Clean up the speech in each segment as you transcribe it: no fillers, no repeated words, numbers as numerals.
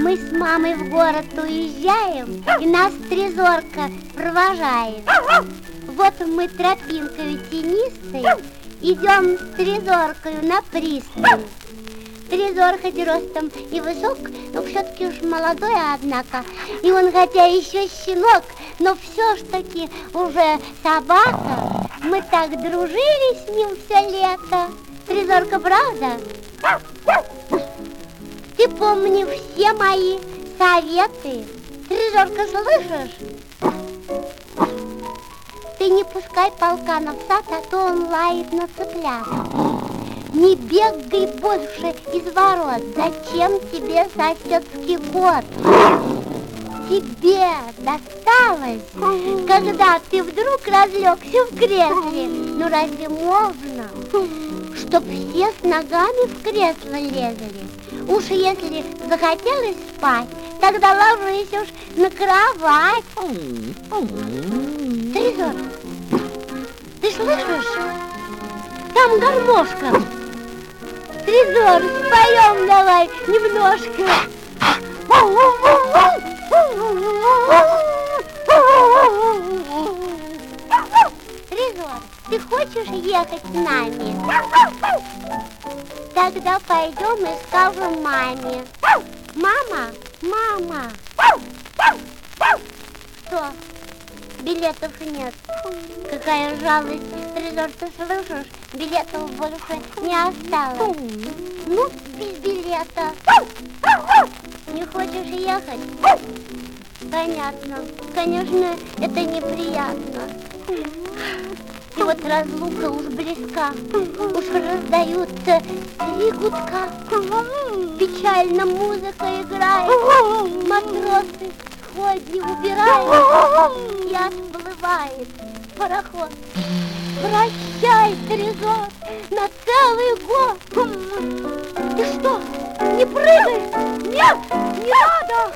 Мы с мамой в город уезжаем, и нас трезорка провожает. Вот мы тропинкою тенистой идем с трезоркою на пристань. Трезор хоть ростом и высок, но все-таки уж молодой, однако. И он хотя еще щенок, но все ж таки уже собака. Мы так дружили с ним все лето. Трезорка, правда? Ты помни все мои советы. Трезорка, слышишь? Ты не пускай полкана в сад, а то он лает на цыплят. Не бегай больше из ворот. Зачем тебе соседский кот? Тебе досталось, когда ты вдруг разлегся в кресле. Ну разве можно, чтоб все с ногами в кресло лезли? Уж если захотелось спать, тогда ложись уж на кровать. Трезор, ты слышишь? Там гармошка. Трезор, споем давай немножко. Трезор, ты хочешь ехать с нами? Тогда пойдем и скажем маме. Мама, мама. Что? Билетов нет. Какая жалость. Трезор, ты слышишь? Билетов больше не осталось. Ну, без билета. Не хочешь ехать? Понятно. Конечно, это неприятно. И вот разлука уж близка. Уж раздаются 3 гудка. Печально музыка играет. Матросы сходни убирают. И отплывает пароход. Прощай, Трезор, на целый год. Ты что, не прыгаешь? Нет, не надо.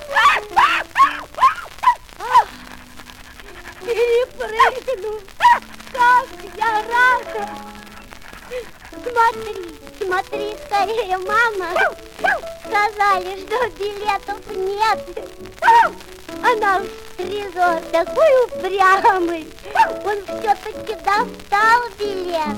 Перепрыгну. Как я рада! Смотри, смотри скорее, мама. Сказали, что билетов нет. А наш Трезор такой упрямый. Он все-таки достал билет.